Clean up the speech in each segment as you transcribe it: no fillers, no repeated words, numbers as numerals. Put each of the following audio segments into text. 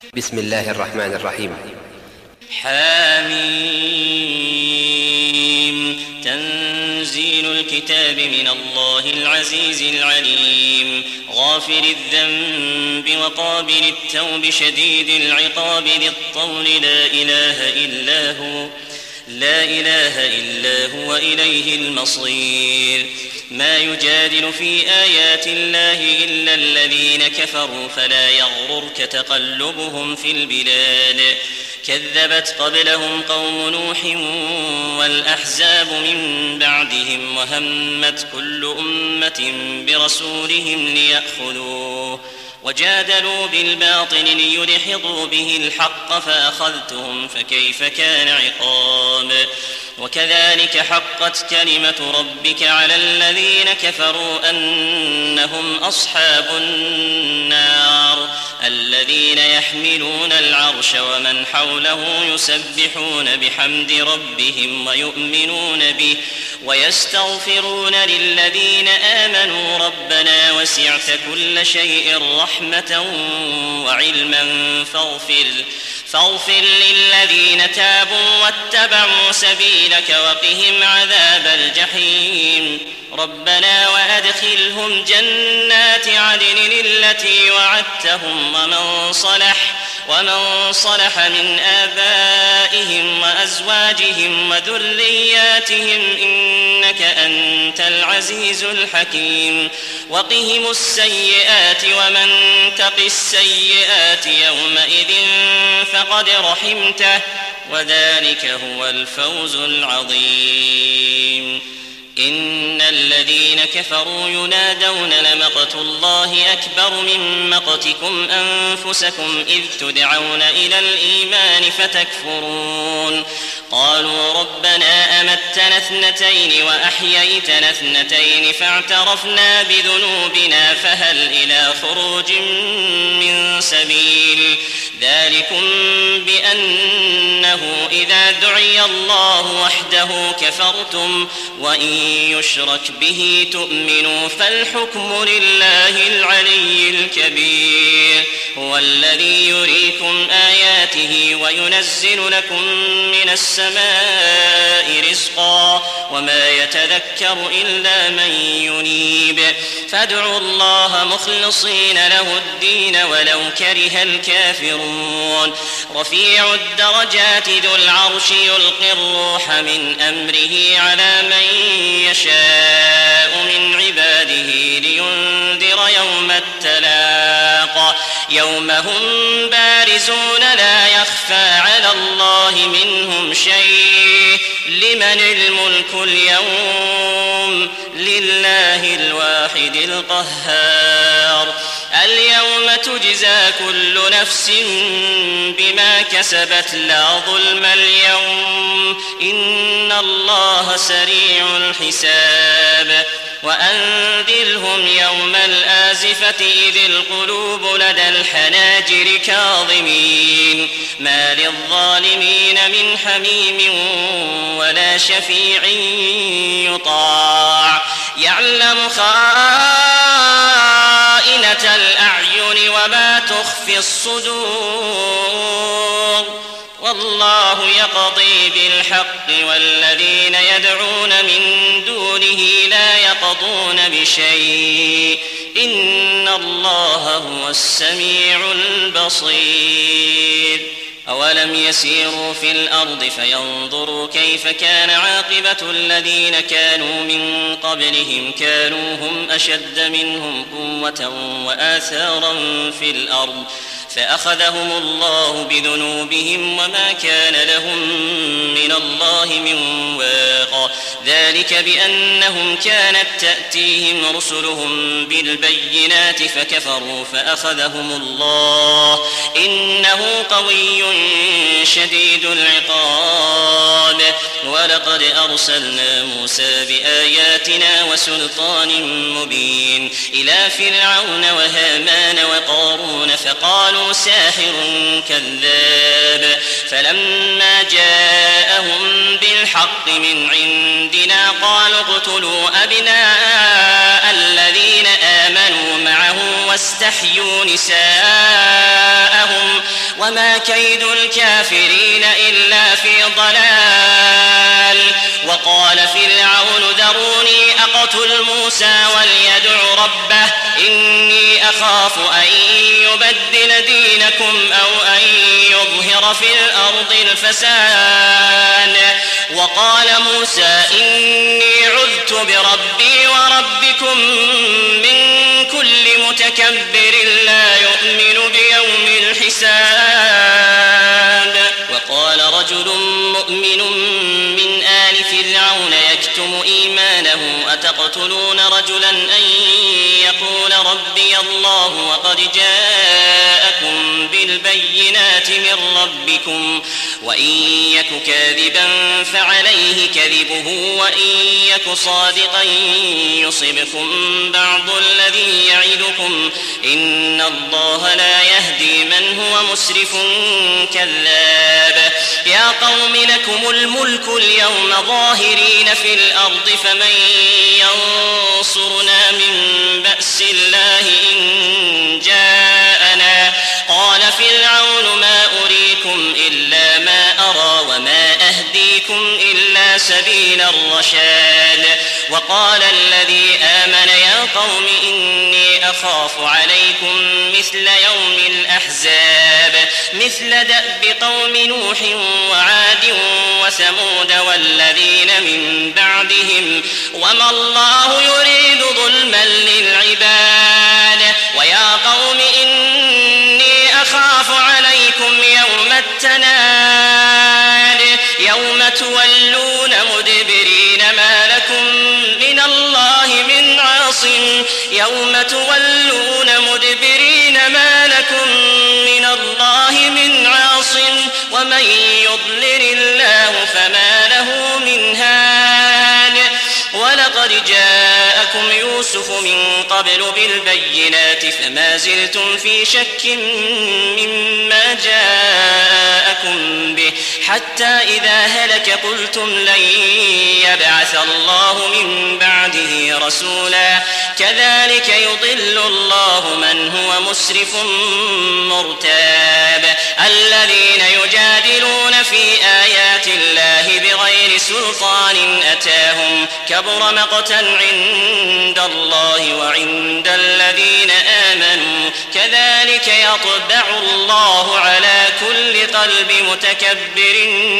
بسم الله الرحمن الرحيم. حاميم. تنزيل الكتاب من الله العزيز العليم، غافر الذنب وقابل التوب شديد العقاب ذي الطول لا إله إلا هو إليه المصير. ما يجادل في آيات الله إلا الذين كفروا فلا يغررك تقلبهم في البلاد. كذبت قبلهم قوم نوح والأحزاب من بعدهم، وهمت كل أمة برسولهم ليأخذوه، وجادلوا بالباطل ليدحضوا به الحق فأخذتهم فكيف كان عقاب. وكذلك حقت كلمة ربك على الذين كفروا أنهم أصحاب النار، الذين يحملون العرش ومن حوله يسبحون بحمد ربهم ويؤمنون به ويستغفرون للذين آمنوا ربنا وسعت كل شيء رحمة وعلما فاغفر للذين تابوا واتبعوا سبيلك وقهم عذاب الجحيم. ربنا وأدخلهم جنات عدن التي وعدتهم ومن صلح من آبائهم وأزواجهم وذرياتهم إنك أنت العزيز الحكيم. وقهم السيئات ومن تق السيئات يومئذ فقد رحمته، وذلك هو الفوز العظيم. إن الذين كفروا ينادون لمقت الله أكبر من مقتكم أنفسكم إذ تدعون إلى الإيمان فتكفرون. قالوا ربنا أمتنا اثنتين وأحييتنا اثنتين فاعترفنا بذنوبنا فهل إلى خروج من سبيل. ذلكم بأنه إذا دعي الله وحده كفرتم وإن يشرك به تؤمنوا فالحكم لله العلي الكبير. هو الذي يريكم آياته وينزل لكم من السماء رزقا وما يتذكر إلا من ينيب. فادعوا الله مخلصين له الدين ولو كره الكافرون. رفيع الدرجات ذو العرش يلقي الروح من أمره على من يشاء من عباده لينذر يوم التلاق. يوم هم بارزون لا يخفى على الله منهم شيء. لمن الملك اليوم؟ لله الواحد القهار. اليوم تجزى كل نفس بما كسبت لا ظلم اليوم إن الله سريع الحساب. وأنذرهم يوم الآزفة إذ القلوب لدى الحناجر كاظمين ما للظالمين من حميم ولا شفيع يطاع. يعلم خائنة الأعين وما تخفي الصدور. والله يقضي بالحق والذين يدعون من دونه لا يقضون بشيء إن الله هو السميع البصير. أولم يسيروا في الأرض فينظروا كيف كان عاقبة الذين كانوا من قبلهم كانوا هم أشد منهم قوة وآثارا في الأرض فأخذهم الله بذنوبهم وما كان لهم من الله من واق. ذلك بأنهم كانت تأتيهم رسلهم بالبينات فكفروا فأخذهم الله إنه قوي شديد العقاب. ولقد أرسلنا موسى بآياتنا وسلطان مبين إلى فرعون وهامان وقارون فقالوا ساحر كذاب. فلما جاءهم بالحق من عندنا قالوا اقتلوا أبناء الذين آمنوا معه واستحيوا نساءهم وما كيد الكافرين إلا في ضلال. وقال فرعون ذروني أقتل موسى وليدع ربه إني أخاف أن يبدل دينكم أو أن يظهر في الأرض الفساد. وقال موسى إني عذت بربي وربكم من كل متكبر لا يؤمن بيوم الحساب. وقال رجل مؤمن من آل فرعون يكتم إيمانه أتقتلون رجلا أن يقول ربي الله وقد جاءكم بالبينات من ربكم وإن يك كاذبا فعليه كذبه وإن يك صادقا يصبكم بعض الذي يعدكم إن الله لا يهدي من هو مسرف كذاب. يا قوم لكم الملك اليوم ظاهرين في الأرض فمن ينصرنا من بأس الله إن جاءنا. قال فرعون ما أريكم إلا ما أرى وما أهديكم إلا سبيل الرشاد. وقال الذي آمن يا قوم إني أخاف عليكم مثل يوم الأحزاب مثل دأب قوم نوح وعاد وثمود والذين من بعدهم وما الله يريد ظلما للعباد. ويا قوم إني أخاف عليكم يوم التناد يوم تولون مدبرين ما لكم من الله من عاصم يوم تولون مدبرين ما لكم من الله من عاصم ومن يضلل الله فما له من هاد. ولقد جاءكم يوسف من قبل بالبينات فما زلتم في شك مما جاءكم به حتى إذا هلك قلتم لن يبعث الله من بعده رسولا كذلك يضل الله من هو مسرف مرتاب. الذين يجادلون في آيات الله بغير سلطان أتاهم كبر مقتا عند الله وعند الذين آمنوا كذلك يطبع الله على كل قلب متكبر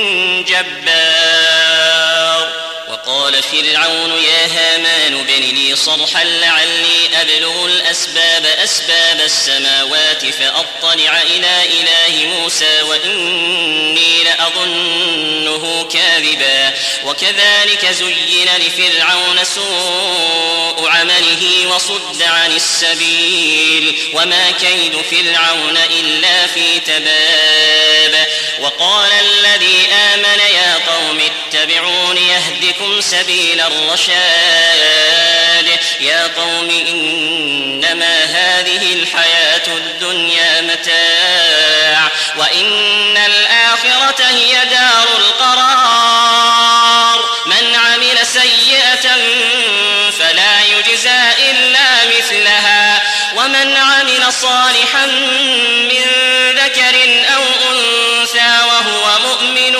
جبار. وقال فرعون يا هامان ابن لي صرحا لعلي أبلغ أسباب السماوات فأطلع إلى إله موسى وإني لأظنه كاذبا. وكذلك زين لفرعون سوء عمله وصد عن السبيل وما كيد فرعون إلا في تباب. وقال الذي آمن يا قوم اتبعون يهدكم سبيل الرشاد. يا قوم إنما هذه الحياة الدنيا متاع وإن الآخرة هي دار القرار. من عمل سيئة فلا يجزى إلا مثلها ومن عمل صالحا من ذكر أو أنثى وهو مؤمن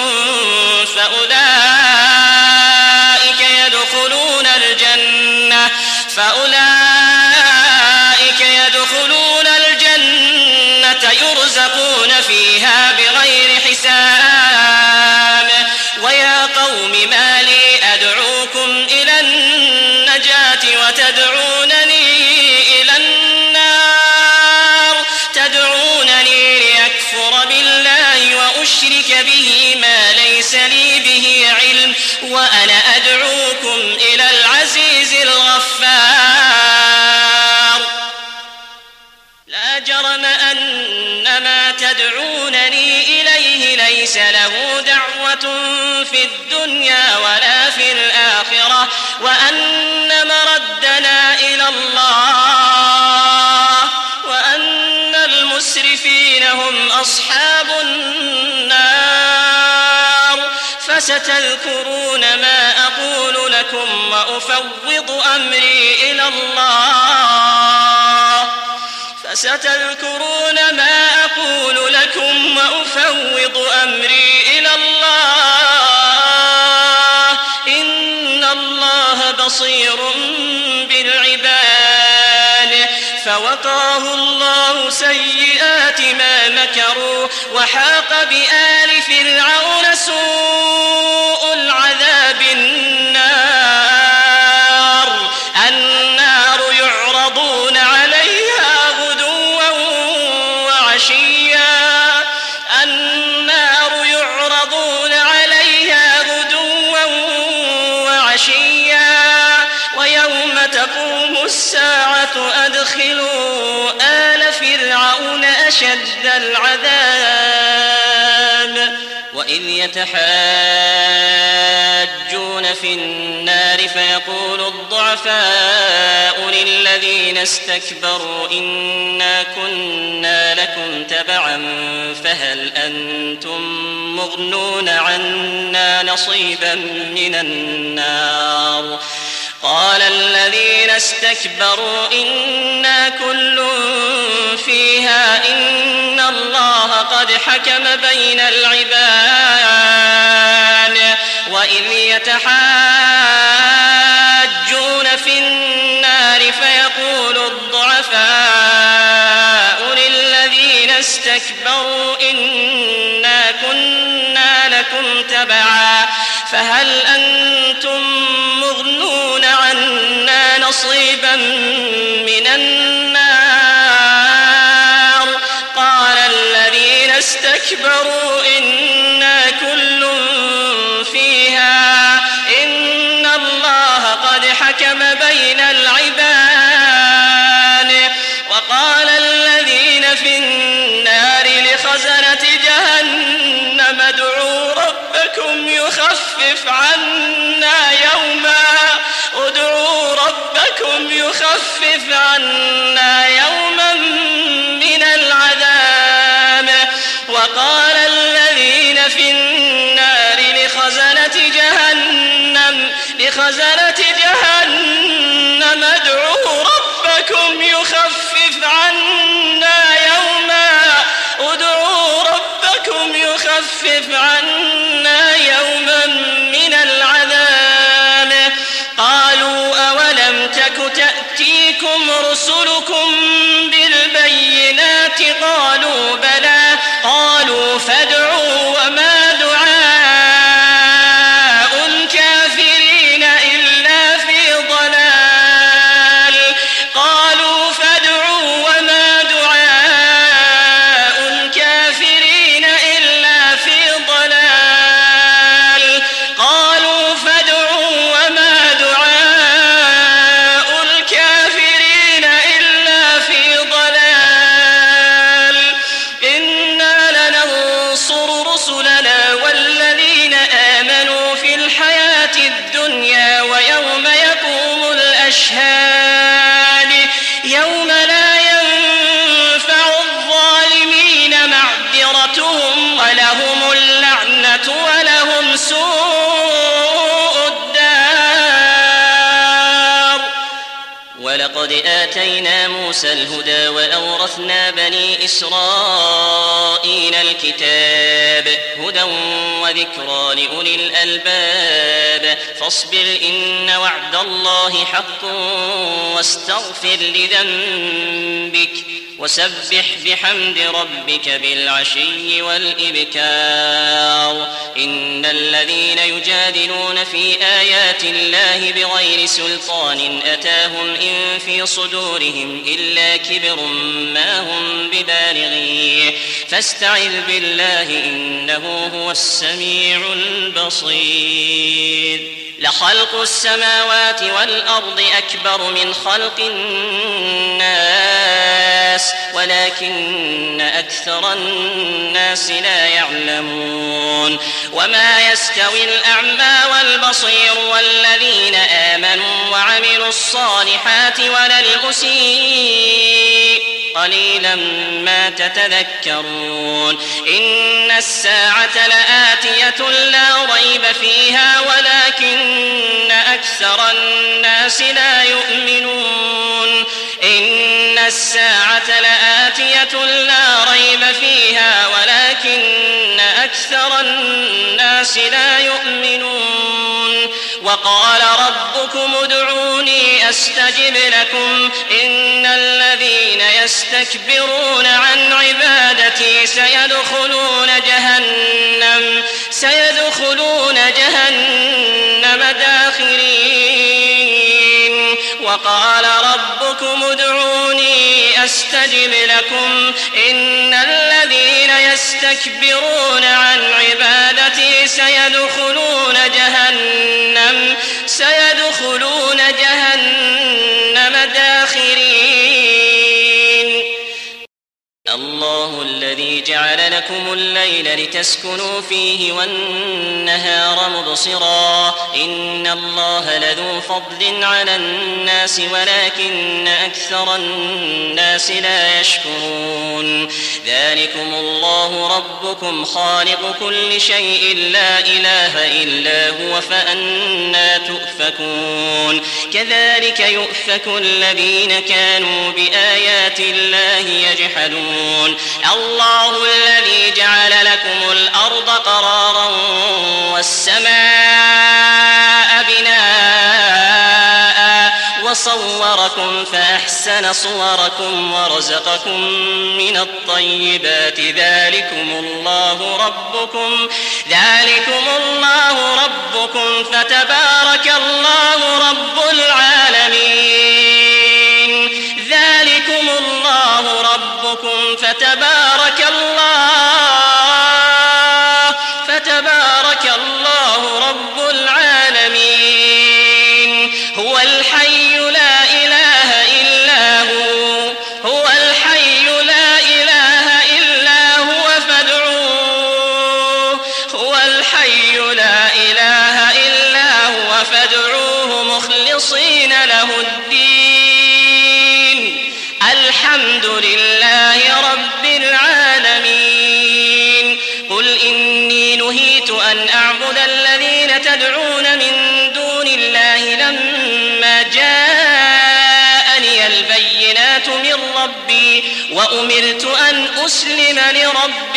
فأولئك يدخلون الجنة يرزقون فيها بغير حساب. ويا قوم ما لي أدعوكم إلى النجاة وتدعونني إلى النار تدعونني لأكفر بالله وأشرك به ما ليس لي به علم وأنا أدعوكم إلى العزيز الغفار. لا جرم أن ما تدعونني إليه ليس له دعوة في الدنيا ولا في الآخرة وأن مردنا إلى الله وأن المسرفين هم أصحاب النار. فستذكرون ما أقول لكم وأفوض أمري إلى الله فستذكرون ما أقول لكم وأفوض أمري إلى الله إن الله بصير بالعباد. فوقاه الله سيئات ما مكروا وحاق بآل فرعون سوء العذاب النار يعرضون عليها غدوا وعشيا ويوم تقوم الساعة أدخلوا آل فرعون أشد العذاب. وإذ يتحاجون في النار فيقول الضعفاء للذين استكبروا إنا كنا لكم تبعا فهل أنتم مغنون عنا نصيبا من النار. قال الذين استكبروا إنا كل فيها إن الله قد حكم بين العباد. وإذ يتحاجون في النار فيقول الضعفاء للذين استكبروا إنا كنا لكم تبعا فهل أنتم مغنون عنا نصيبا من النار. قال الذين استكبروا إنا كل فيها إن الله قد حكم بين العباد. وقال الذين في النار لخزنة جهنم ادعوا ربكم يخفف عنا يوما من العذاب. وقال الذين في النار لخزنة جهنم ادعوا ربكم يخفف عنا يوما من العذاب. قالوا أولم تك تأتيكم رسلكم بالبينات قالوا بلى. قالوا فادعوا وما دعاء الكافرين إلا في ضلال. قالوا فادعوا وما دعاء الكافرين إلا في ضلال. قالوا فادعوا وما دعاء الكافرين إلا في ضلال. إنا لننصر رسلنا والذين آمنوا في الحياة الدنيا ويوم يقوم الأشهاد يوم لا ينفع الظالمين معذرتهم ولهم اللعنة ولهم سوء الدار. ولقد آتينا موسى الهدى وأورثنا بني إسرائيل الكتاب هدى وذكرى لأولي الألباب. فاصبر إن وعد الله حق واستغفر لذنبك وسبح بحمد ربك بالعشي والإبكار. إن الذين يجادلون في آيات الله بغير سلطان أتاهم إن في صدورهم إلا كبر ما هم ببالغيه فاستعذ بالله إنه هو السميع البصير. لخلق السماوات والأرض أكبر من خلق الناس ولكن أكثر الناس لا يعلمون. وما يستوي الأعمى والبصير والذين آمنوا وعملوا الصالحات ولا المسيء قليلا ما تتذكرون. إن الساعة لآتية لا ريب فيها ولكن أكثر الناس لا يؤمنون. إن الساعة لآتية لا ريب فيها ولكن أكثر الناس لا يؤمنون وقال ربكم ادعوني أستجب لكم إن الذين يستكبرون عن عبادتي سيدخلون جهنم داخرين وقال ربكم ادعوني أستجب لكم إن الذين يستكبرون عن عبادتي سيدخلون جهنم داخرين الله الذي جعل لكم الليل لتسكنوا فيه والنهار مبصرا إن الله لذو فضل على الناس ولكن أكثر الناس لا يشكرون ذلكم الله ربكم خالق كل شيء لا إله إلا هو فأنى تؤفكون كذلك يؤفك الذين كانوا بآيات الله يجحدون الله الذي جعل لكم الأرض قرارا والسماء بناء وصوركم فأحسن صوركم ورزقكم من الطيبات ذلكم الله ربكم فتبارك الله رب العالمين ذلكم الله ربكم فتبارك الله رب العالمين هو الحي لا إله إلا هو فادعوه مخلصين له الدين الحمد لله رب العالمين قل إني نهيت أن أعبد الذين تدعون من دون الله لما جاءني البينات من ربي وأمرت أن أسلم لرب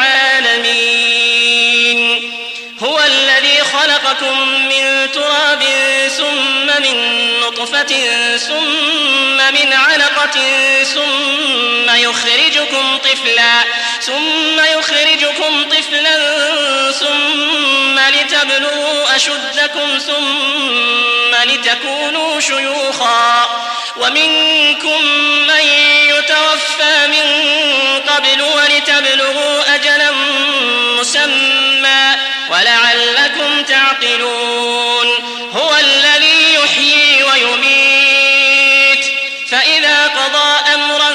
العالمين هو الذي خلقكم من تراب ثم من نطفة ثم من علقة ثم يخرجكم طفلا ثم لتبلغوا أشدكم ثم لتكونوا شيوخا ومنكم من يتوفى من قبل ولتبلغوا أجلا مسمى ولعلكم تعقلون هو الذي يحيي ويميت فإذا قضى أمرا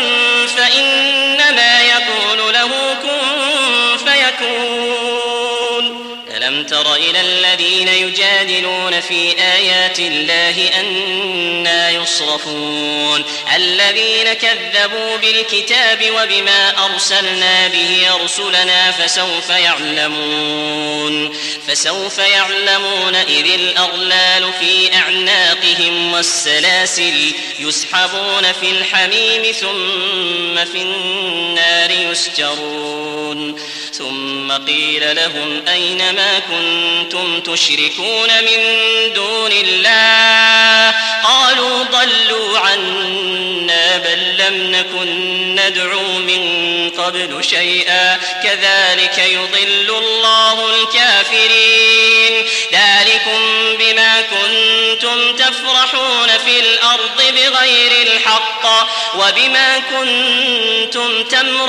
فإنما يقول له كن فيكون ألم تر إلى الذين يجادلون في آيات الله أنى يصرفون الذين كذبوا بالكتاب وبما أرسلنا به رسلنا فسوف يعلمون إذ الأغلال في أعناقهم والسلاسل يسحبون في الحميم ثم في النار يسجرون ثم قيل لهم أين ما كنتم تشركون من دون الله قالوا ضلوا عنا بل لم نكن ندعو من قبل شيئا كذلك يضل الله الكافرين ذلكم بما كنتم تفرحون في الأرض بغير الحق وبما كنتم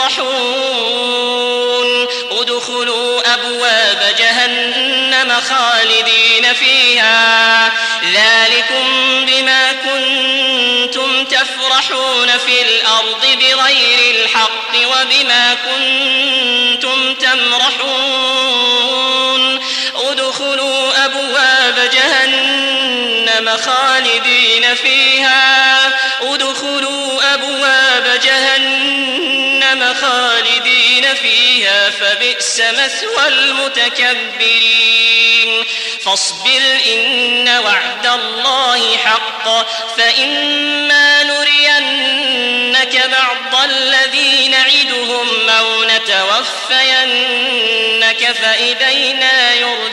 تمرحون ادخلوا أبواب جهنم خالدين فيها ذلكم بما كنتم تفرحون في الأرض بغير الحق وبما كنتم تمرحون ادخلوا أبواب جهنم خالدين خالدين فيها فبئس مثوى المتكبرين فاصبر إن وعد الله حق فإما نرينك بعض الذي نعدهم أو نتوفينك فإلينا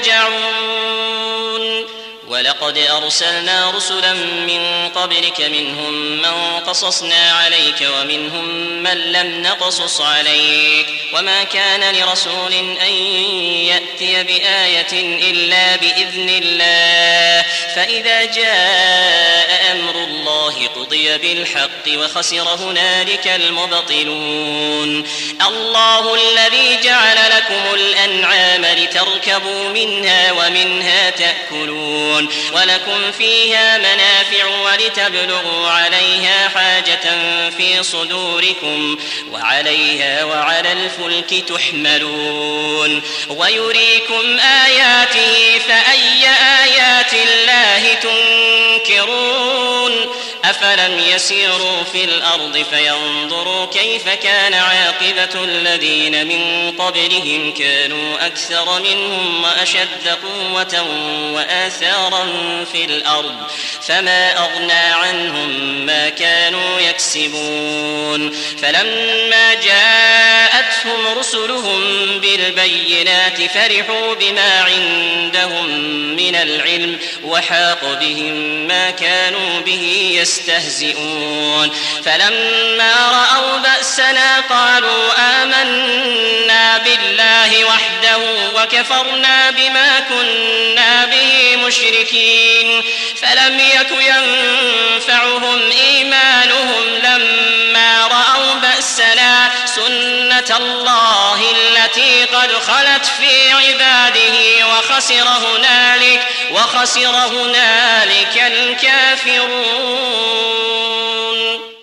يرجعون ولقد أرسلنا رسلا من قبلك منهم من قصصنا عليك ومنهم من لم نقصص عليك وما كان لرسول أن يأتي بآية إلا بإذن الله فإذا جاء أمر الله قضي بالحق وخسر هنالك المبطلون الله الذي جعل لكم الأنعام لتركبوا منها ومنها تأكلون ولكم فيها منافع ولتبلغوا عليها حاجة في صدوركم وعليها وعلى الفلك تحملون ويريكم آياته فأي آيات الله تنكرون أفلم يسيروا في الأرض فينظروا كيف كان عاقبة الذين من قبلهم كانوا أكثر منهم وأشد قوة وآثارا في الأرض فما أغنى عنهم ما كانوا يكسبون فلما جاءتهم رسلهم بالبينات فرحوا بما عندهم من العلم وحاق بهم ما كانوا به يستهزئون فلما رأوا بأسنا قالوا آمنا بالله وحده وكفرنا بما كنا به مشركين فلم يك ينفعهم إيمانهم لما رأوا بأسنا سنة الله التي قد خلت في عباده وخسر هنالك الكافرون